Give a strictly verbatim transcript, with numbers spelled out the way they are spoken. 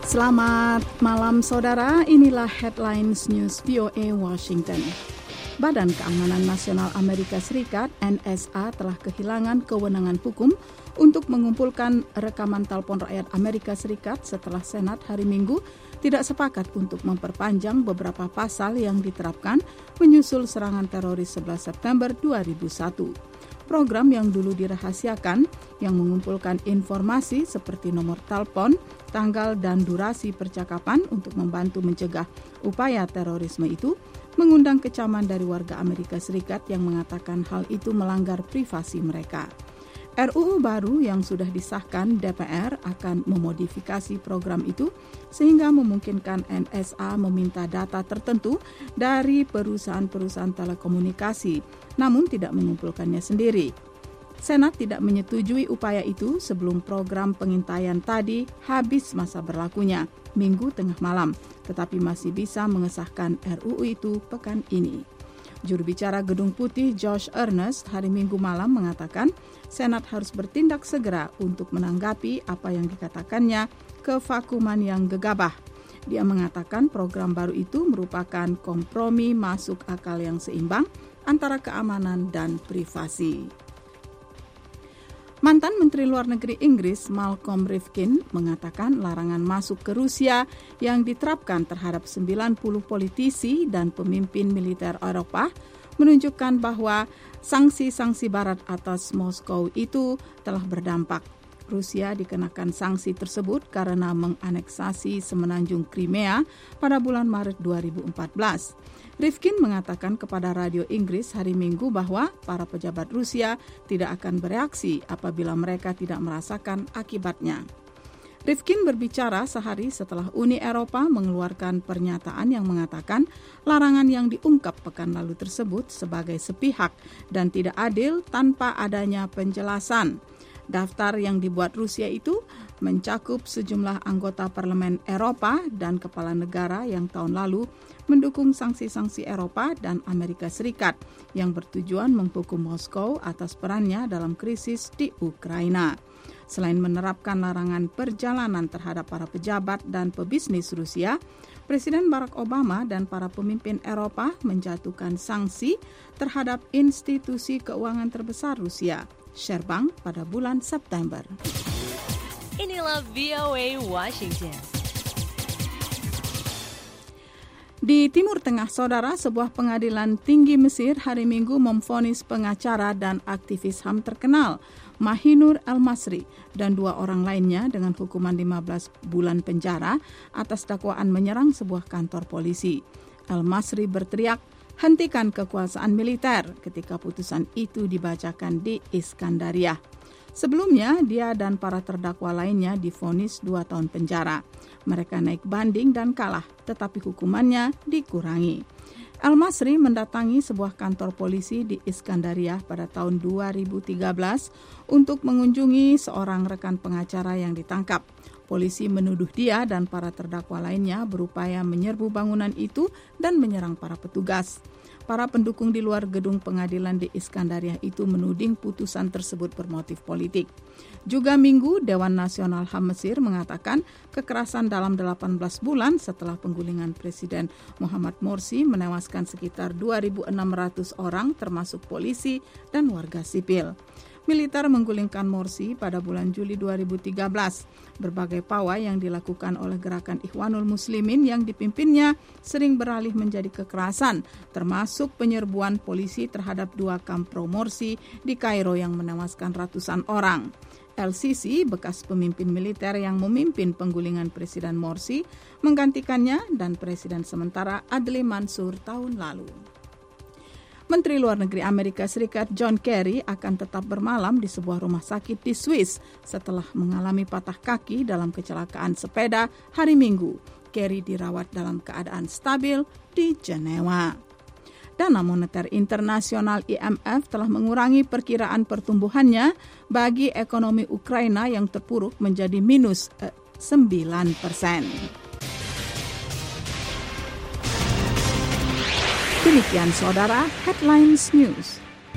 Selamat malam saudara, inilah Headlines News V O A Washington. Badan Keamanan Nasional Amerika Serikat N S A telah kehilangan kewenangan hukum untuk mengumpulkan rekaman telepon rakyat Amerika Serikat setelah Senat hari Minggu tidak sepakat untuk memperpanjang beberapa pasal yang diterapkan menyusul serangan teroris sebelas September dua ribu satu. Program yang dulu dirahasiakan yang mengumpulkan informasi seperti nomor telepon, tanggal dan durasi percakapan untuk membantu mencegah upaya terorisme itu mengundang kecaman dari warga Amerika Serikat yang mengatakan hal itu melanggar privasi mereka. R U U baru yang sudah disahkan D P R akan memodifikasi program itu sehingga memungkinkan N S A meminta data tertentu dari perusahaan-perusahaan telekomunikasi, namun tidak mengumpulkannya sendiri. Senat tidak menyetujui upaya itu sebelum program pengintaian tadi habis masa berlakunya, Minggu tengah malam, tetapi masih bisa mengesahkan R U U itu pekan ini. Juru bicara Gedung Putih Josh Earnest hari Minggu malam mengatakan Senat harus bertindak segera untuk menanggapi apa yang dikatakannya kevakuman yang gegabah. Dia mengatakan program baru itu merupakan kompromi masuk akal yang seimbang antara keamanan dan privasi. Mantan Menteri Luar Negeri Inggris Malcolm Rifkin mengatakan larangan masuk ke Rusia yang diterapkan terhadap sembilan puluh politisi dan pemimpin militer Eropa menunjukkan bahwa sanksi-sanksi Barat atas Moskow itu telah berdampak. Rusia dikenakan sanksi tersebut karena menganeksasi semenanjung Crimea pada bulan Maret dua ribu empat belas. Rifkin mengatakan kepada Radio Inggris hari Minggu bahwa para pejabat Rusia tidak akan bereaksi apabila mereka tidak merasakan akibatnya. Rifkin berbicara sehari setelah Uni Eropa mengeluarkan pernyataan yang mengatakan larangan yang diungkap pekan lalu tersebut sebagai sepihak dan tidak adil tanpa adanya penjelasan. Daftar yang dibuat Rusia itu mencakup sejumlah anggota parlemen Eropa dan kepala negara yang tahun lalu mendukung sanksi-sanksi Eropa dan Amerika Serikat yang bertujuan menghukum Moskow atas perannya dalam krisis di Ukraina. Selain menerapkan larangan perjalanan terhadap para pejabat dan pebisnis Rusia, Presiden Barack Obama dan para pemimpin Eropa menjatuhkan sanksi terhadap institusi keuangan terbesar Rusia, Sberbank, pada bulan September. Inilah V O A Washington. Di Timur Tengah, saudara, sebuah pengadilan tinggi Mesir hari Minggu memvonis pengacara dan aktivis H A M terkenal, Mahinur Al-Masri, dan dua orang lainnya dengan hukuman lima belas bulan penjara atas dakwaan menyerang sebuah kantor polisi. Al-Masri berteriak, "Hentikan kekuasaan militer," ketika putusan itu dibacakan di Iskandaria. Sebelumnya, dia dan para terdakwa lainnya divonis dua tahun penjara. Mereka naik banding dan kalah, tetapi hukumannya dikurangi. Al-Masri mendatangi sebuah kantor polisi di Iskandaria pada tahun dua ribu tiga belas untuk mengunjungi seorang rekan pengacara yang ditangkap. Polisi menuduh dia dan para terdakwa lainnya berupaya menyerbu bangunan itu dan menyerang para petugas. Para pendukung di luar gedung pengadilan di Iskandaria itu menuding putusan tersebut bermotif politik. Juga Minggu, Dewan Nasional H A M Mesir mengatakan kekerasan dalam delapan belas bulan setelah penggulingan Presiden Mohamed Morsi menewaskan sekitar dua ribu enam ratus orang termasuk polisi dan warga sipil. Militer menggulingkan Morsi pada bulan Juli dua ribu tiga belas. Berbagai pawai yang dilakukan oleh gerakan Ikhwanul Muslimin yang dipimpinnya sering beralih menjadi kekerasan, termasuk penyerbuan polisi terhadap dua kamp pro Morsi di Kairo yang menewaskan ratusan orang. El Sisi, bekas pemimpin militer yang memimpin penggulingan Presiden Morsi, menggantikannya dan Presiden sementara Adli Mansur tahun lalu. Menteri Luar Negeri Amerika Serikat John Kerry akan tetap bermalam di sebuah rumah sakit di Swiss setelah mengalami patah kaki dalam kecelakaan sepeda hari Minggu. Kerry dirawat dalam keadaan stabil di Jenewa. Dana Moneter Internasional I M F telah mengurangi perkiraan pertumbuhannya bagi ekonomi Ukraina yang terpuruk menjadi minus sembilan persen. Demikian saudara, Headlines News.